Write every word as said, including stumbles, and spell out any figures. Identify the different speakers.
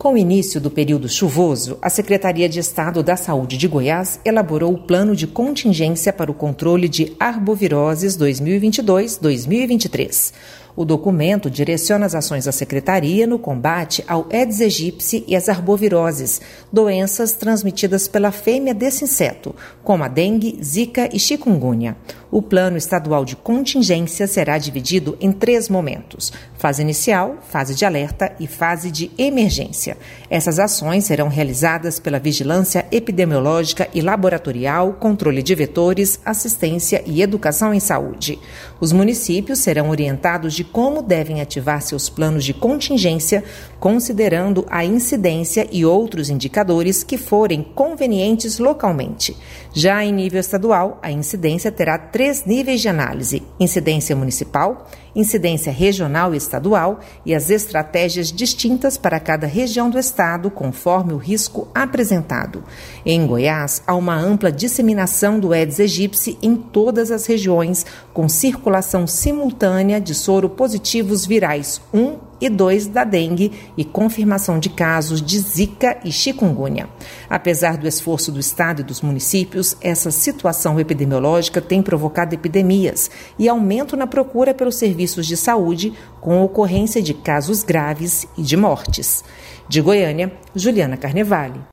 Speaker 1: Com o início do período chuvoso, a Secretaria de Estado da Saúde de Goiás elaborou o Plano de Contingência para o Controle de Arboviroses dois mil e vinte e dois a dois mil e vinte e três. O documento direciona as ações da Secretaria no combate ao Aedes aegypti e as arboviroses, doenças transmitidas pela fêmea desse inseto, como a dengue, zika e chikungunya. O Plano Estadual de Contingência será dividido em três momentos: fase inicial, fase de alerta e fase de emergência. Essas ações serão realizadas pela Vigilância Epidemiológica e Laboratorial, controle de vetores, assistência e educação em saúde. Os municípios serão orientados de como devem ativar seus planos de contingência, considerando a incidência e outros indicadores que forem convenientes localmente. Já em nível estadual, a incidência terá três níveis de análise: incidência municipal, incidência regional e estadual e as estratégias distintas para cada região do estado, conforme o risco apresentado. Em Goiás, há uma ampla disseminação do Aedes aegypti em todas as regiões, com circulação simultânea de soro positivos virais um e dois da dengue e confirmação de casos de zika e chikungunya. Apesar do esforço do estado e dos municípios, essa situação epidemiológica tem provocado epidemias e aumento na procura pelos serviços de saúde, com ocorrência de casos graves e de mortes. De Goiânia, Juliana Carnevale.